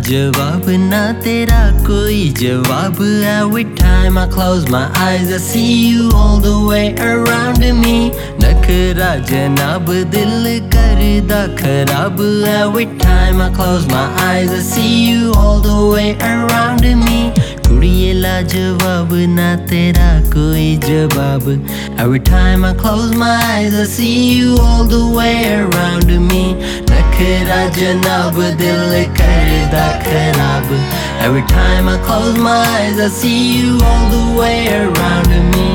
जवाब ना तेरा कोई जवाब Every time I close my eyes I see you all the way around me नखरा जनाब दिल करदा खराब Every time I close my eyes I see you all the way around me कुड़िए लाजवाब ना तेरा कोई जवाब Every time I close my eyes I see you all the way around me नखरा जनाब दिल करदा खराब Every time I close my eyes I see you all the way around me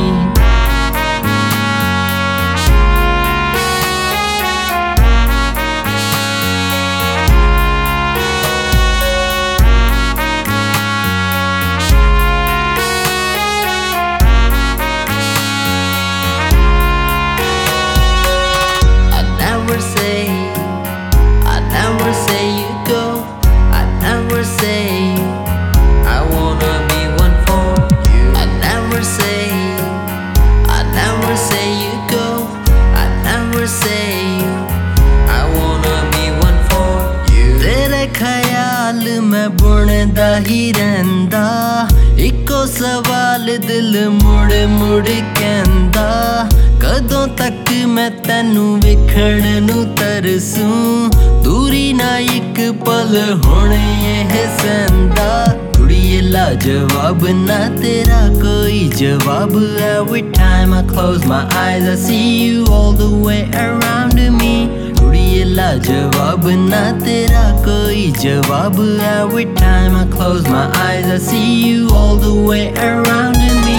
I never say you go I never say I wanna be one for you I never say you go I never say I wanna be one for you तेरे ख्याल मैं बुनदा ही रहंदा eco सवाल दिल मुड़ मुड़ कहंदा कदों तक मैं तैनू वेखण नू तरसूं दूरी ना एक पल हुण यह सहंदा कुड़िए लाजवाब ना तेरा कोई जवाब Every time I close my eyes I see you all the way around me कुड़िए लाजवाब ना तेरा कोई जवाब Every time I close my eyes I see you all the way around me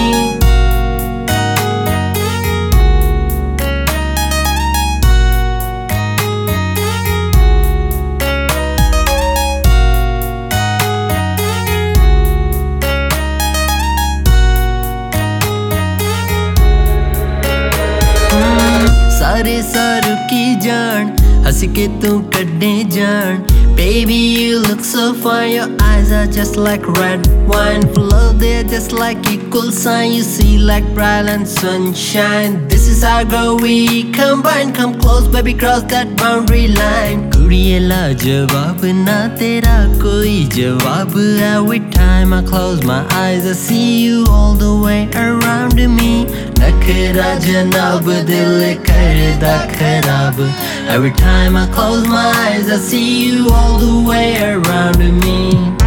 सारे सारू की जान हंस के तू कड्डे जान Baby you look so fine Your eyes are just like red wine Full of they're just like equal sign You see like bright and sunshine This is our girl we combine Come close baby cross that boundary line कुड़िए लाजवाब ना तेरा कोई जवाब Every time I close my eyes I see you all the way around me नखरा जनाब दिल करदा खराब Every time I close my eyes I see you all the way around me